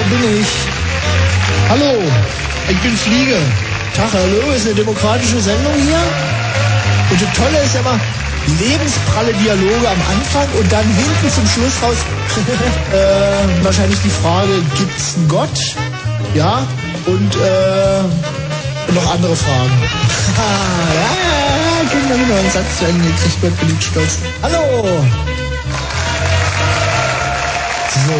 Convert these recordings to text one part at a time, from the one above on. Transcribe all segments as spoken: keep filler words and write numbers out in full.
bin ich. Hallo, ich bin Fliege. Tag, hallo, ist eine demokratische Sendung hier. Und das Tolle ist ja immer, lebenspralle Dialoge am Anfang und dann hinten zum Schluss raus äh, wahrscheinlich die Frage, gibt's einen Gott? Ja, und äh, noch andere Fragen. ja, ja, ja, Kinder, genau, einen Satz zu Ende gekriegt, Gott beliebt stolz. Hallo! So.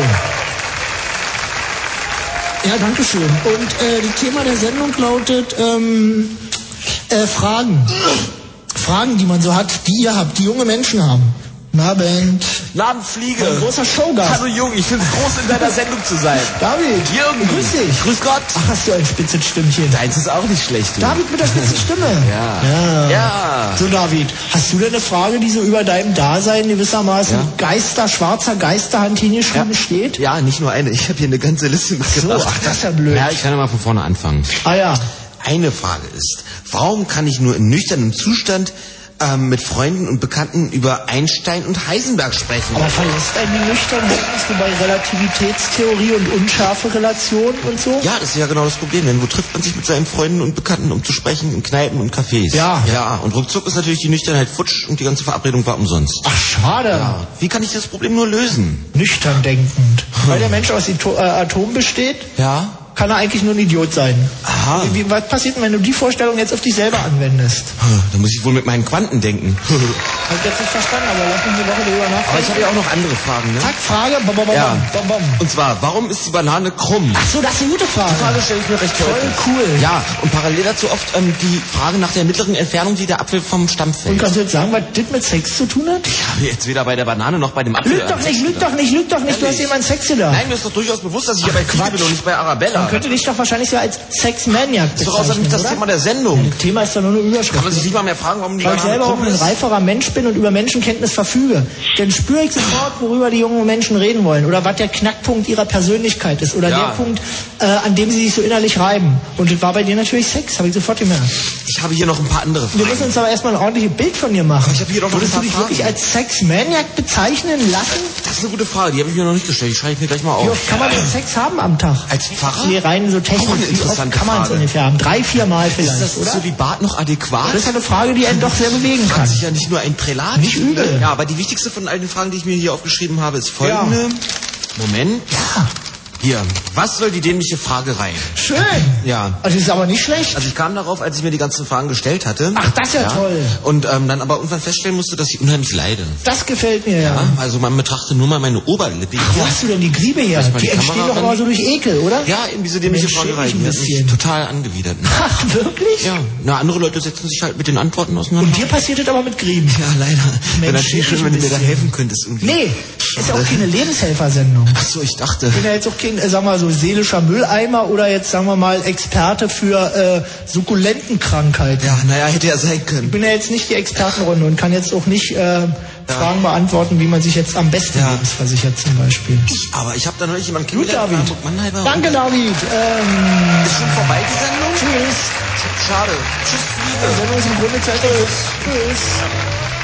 Ja, danke schön. Und äh, das Thema der Sendung lautet ähm, äh, Fragen. Fragen, die man so hat, die ihr habt, die junge Menschen haben. Guten Abend. Guten Abend, Fliege. Ein großer Showgast. Hallo Jung, ich finde es groß, in deiner Sendung zu sein. David. Jürgen. Grüß dich. Grüß Gott. Ach, hast du ein spitzes Stimmchen. Deins ist auch nicht schlecht, du. David mit der spitzen Stimme. Ja. ja. Ja. So, David, hast du denn eine Frage, die so über deinem Dasein gewissermaßen ja. Geister, schwarzer Geisterhand hingeschrieben ja. steht? Ja, nicht nur eine. Ich habe hier eine ganze Liste mitgebracht. So, ach, das ist ja blöd. Ja, ich kann ja mal von vorne anfangen. Ah ja. Eine Frage ist, warum kann ich nur in nüchternem Zustand ähm, mit Freunden und Bekannten über Einstein und Heisenberg sprechen? Aber verlässt einen die Nüchternheit nicht bei Relativitätstheorie und unscharfe Relationen und so? Ja, das ist ja genau das Problem. Denn wo trifft man sich mit seinen Freunden und Bekannten, um zu sprechen? In Kneipen und Cafés. Ja. Ja, und ruckzuck ist natürlich die Nüchternheit futsch und die ganze Verabredung war umsonst. Ach, schade. Ja. Wie kann ich das Problem nur lösen? Nüchtern denkend. Hm. Weil der Mensch aus Ito- äh, Atomen besteht? Ja. Kann er eigentlich nur ein Idiot sein. Aha. Wie, wie, was passiert denn, wenn du die Vorstellung jetzt auf dich selber anwendest? Da muss ich wohl mit meinen Quanten denken. Hab ich jetzt nicht verstanden, aber lass mich eine Woche darüber nachdenken. Aber ich habe ja auch noch andere Fragen, ne? Zack, Frage. Bom, bom, bom, ja. bom, bom. Und zwar, warum ist die Banane krumm? Ach so, das ist eine gute Frage. Die Frage stelle ich mir recht Voll häufig. cool. Ja, und parallel dazu oft ähm, die Frage nach der mittleren Entfernung, die der Apfel vom Stamm fällt. Und kannst du jetzt sagen, was das mit Sex zu tun hat? Ich habe jetzt weder bei der Banane noch bei dem Apfel... Lüg doch nicht, lüg doch nicht, lüg doch nicht. Du hast jemanden Sex gedacht. Nein, mir ist doch durchaus bewusst, dass ich hier bei Fliege bin und nicht bei Arabella. Man könnte dich doch wahrscheinlich so als Sex-Maniac bezeichnen, Das ist doch außerdem nicht das oder? Thema der Sendung. Ja, das Thema ist doch nur eine Überschrift. Kann man sich nicht mal mehr fragen, warum die Weil ich Banane selber auch krumm ein ist? reiferer Mensch bin und über Menschenkenntnis verfüge, dann spüre ich sofort, worüber die jungen Menschen reden wollen oder was der Knackpunkt ihrer Persönlichkeit ist oder Ja. der Punkt, äh, an dem sie sich so innerlich reiben. Und das war bei dir natürlich Sex, habe ich sofort gemerkt. Ich habe hier noch ein paar andere Fragen. Wir müssen uns aber erstmal ein ordentliches Bild von dir machen. Ich habe hier doch noch Würdest ein du dich paar wirklich Fragen. als Sex-Maniac bezeichnen lassen? Das ist eine gute Frage, die habe ich mir noch nicht gestellt. Die schreibe ich mir gleich mal auf. Wie oft kann man denn Sex haben am Tag? Als Pfarrer? Nee, rein so technisch. Auch eine Wie oft interessante kann man es Frage. ungefähr haben? Drei, vier Mal vielleicht, Ist das oder? so wie Bart noch adäquat? Das ist eine Frage, die einen doch sehr bewegen kann. Fragt sich ja nicht nur ein Prälat. Nicht übel. Ja, aber die wichtigste von all den Fragen, die ich mir hier aufgeschrieben habe, ist folgende. Ja. Moment. Ja, Hier. Was soll die dämliche Fragerei? schön. Ja. Also das ist aber nicht schlecht. Also ich kam darauf, als ich mir die ganzen Fragen gestellt hatte. Ach, das ist ja toll. Und ähm, dann aber irgendwann feststellen musste, dass ich unheimlich leide. Das gefällt mir, ja. Ja, also man betrachte nur mal meine Oberlippe. Ach, wo hast du denn die Griebe her? Lass mal Die die entstehen Kamera doch immer ran. so durch Ekel, oder? Ja, eben diese dämliche Mensch, Fragerei. schäm Die mich hat ein mich bisschen. total angewidert. Ach, wirklich? Ja, na, andere Leute setzen sich halt mit den Antworten auseinander. Und dir passiert das aber mit Grieben? Ja, leider. Wäre Mensch, natürlich schön, schäm wenn du mich mir da ein bisschen. helfen könntest irgendwie. Nee, ist ja auch keine Lebenshelfersendung. Ach so, ich dachte. Ich bin ja jetzt auch kein, äh, sagen wir mal, so seelischer Mülleimer oder jetzt, sagen wir mal, Experte für äh, Sukkulentenkrankheiten. Ja, naja, hätte ja sein Ich können. bin ja jetzt nicht die Expertenrunde und kann jetzt auch nicht äh, Fragen beantworten, wie man sich jetzt am besten Ja. lebensversichert zum Beispiel. Ich, aber ich habe da neulich jemanden Gut, kennengelernt. David. Hamburg Mannheimer. Danke, David. Ähm, Ist schon vorbei, die Sendung? tschüss. Schade. Tschüss, Die Fliege. Sendung ist im Grunde zu Ende. Tschüss.